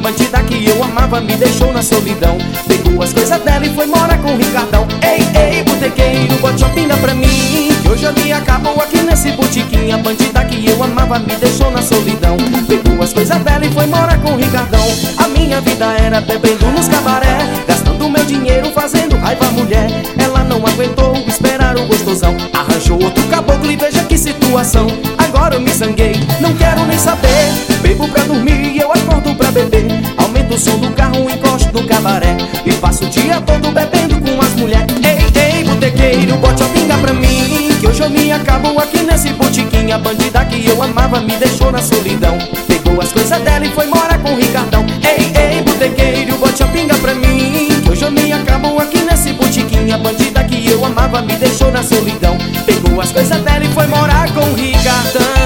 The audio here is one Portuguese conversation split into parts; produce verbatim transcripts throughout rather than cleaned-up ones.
bandida que eu amava me deixou na solidão. Pegou as coisas dela e foi morar com o Ricardão. Ei, ei, botequeiro, bote uma pinga pra mim, que hoje eu me acabo aqui nesse botiquim. A bandida que eu amava me deixou na solidão. Pegou as coisas dela e foi morar com o Ricardão. A minha vida era bebendo nos cabaré, gastando meu dinheiro fazendo raiva à mulher. Ela não aguentou esperar o gostosão, arranjou outro caboclo e veja que situação. Agora eu me zanguei, não quero nem saber. Bebo pra dormir e eu acordo pra beber. Aumento o som do carro, encosto no cabaré e passo o dia todo bebendo com as mulheres. Ei, ei, botequeiro, bote a pinga pra mim, que hoje eu me acabo aqui nesse botiquim. A bandida que eu amava me deixou na solidão. Pegou as coisas dela e foi morar com o Ricardão. Ei, ei, botequeiro, bote a pinga pra mim, que hoje eu me acabo aqui nesse botiquim. A bandida que eu amava me deixou na solidão. Pegou as coisas dela e foi morar com o Ricardão.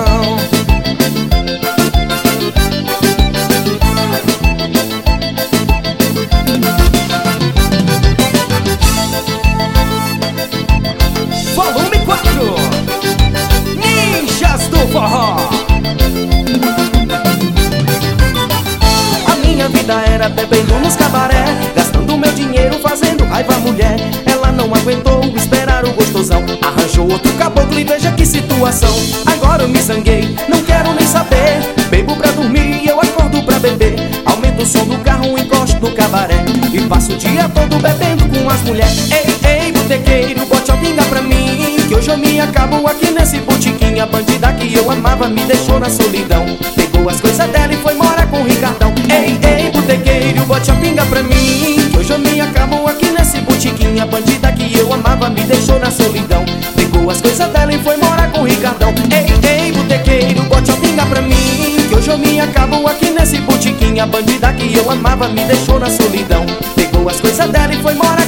Volume quatro, Ninjas do Forró. A minha vida era bebendo nos cabaré, gastando meu dinheiro fazendo raiva à mulher. Ela não aguentou esperar o gostosão, arranjou outro caboclo e veja que situação. Agora eu me zanguei, não quero nem saber. Bebo pra dormir e eu acordo pra beber. Aumento o som do carro, encosto no cabaré e passo o dia todo bebendo com as mulheres. Ei, ei, botequeiro, bote a pinga pra mim, que hoje eu me acabo aqui nesse botiquim. A bandida que eu amava me deixou na solidão. Pegou as coisas dela e foi morar com o Ricardão. Ei, ei, botequeiro, bote a pinga pra mim, que hoje eu me acabo aqui nesse botiquim. A bandida que eu amava me deixou na solidão. Pegou as coisas dela e foi morar com o Ricardão. Ei, ei, botequeiro, bote a pinga pra mim, que hoje eu me acabo aqui nesse botiquim. A bandida que eu amava me deixou na solidão. Pegou as coisas dela e foi morar